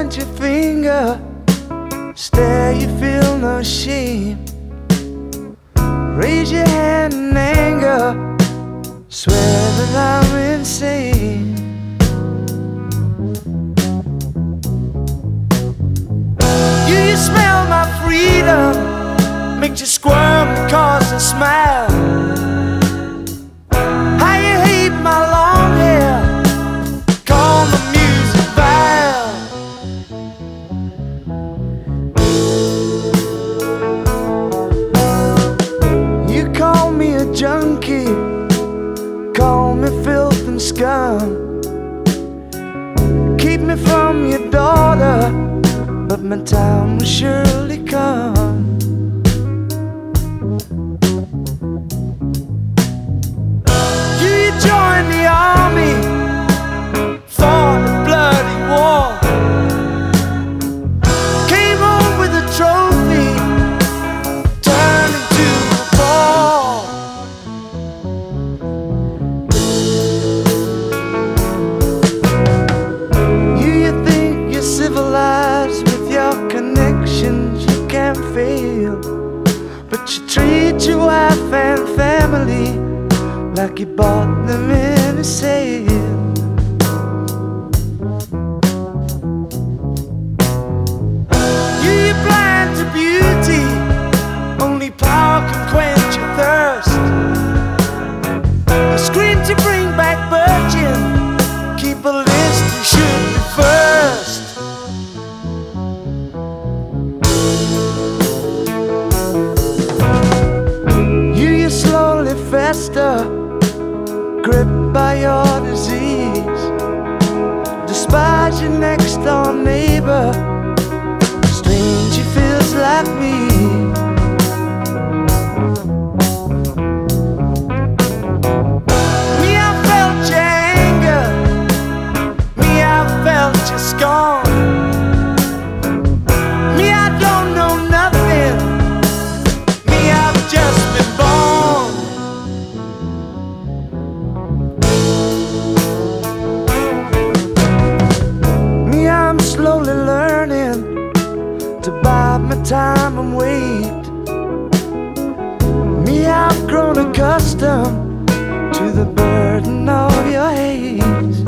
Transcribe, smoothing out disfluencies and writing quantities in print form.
point your finger, stare, you feel no shame. Raise your hand in anger, swear that I'm insane. You smell my freedom, makes you squirm and cause a smile. How you hate my long hair, call the music vile. You call me a junkie, call me filth and scum, keep me from your daughter, but my time will surely come. You joined the army, fought a bloody war, came home with a trophy, turned into a ball. You think you're civilized with your connections you can't fail, but you treat your wife and family like you bought them in a sale. You're blind to beauty, only power can quench your thirst. You scream to bring back virgin, keep a list, you should be first. You slowly fester, gripped by your disease, despise your next door neighbor, stranger feels like me. Me, I felt your anger, me, I felt your scorn. Me, I don't know nothing, me, I've just been born. I'm slowly learning to bide my time and wait. Me, I've grown accustomed to the burden of your hate.